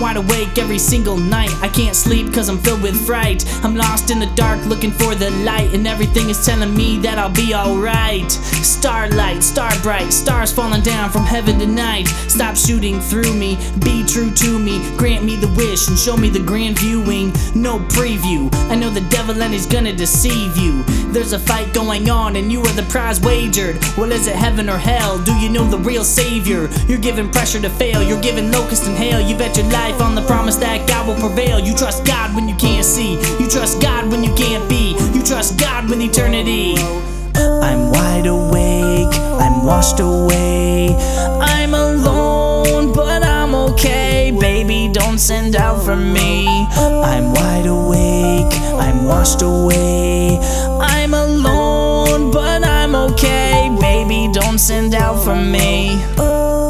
wide awake every single night. I can't sleep cause I'm filled with fright. I'm lost in the dark looking for the light, and everything is telling me that I'll be alright. Starlight, star bright, stars falling down from heaven tonight. Stop shooting through me, be true to me. Grant me the wish and show me the grand viewing. No preview, I know the devil and he's gonna deceive you. There's a fight going on and you are the prize wagered. Well, is it heaven or hell? Do you know the real savior? You're giving pressure to fail, you're giving locust and hail. You bet your life on the promise that God will prevail. You trust God when you can't see, you trust God when you can't be, you trust God with eternity. I'm wide awake, I'm washed away. I'm alone, but I'm okay. Baby, don't send out for me. I'm wide awake, I'm washed away. I'm alone, but I'm okay. Baby, don't send out for me.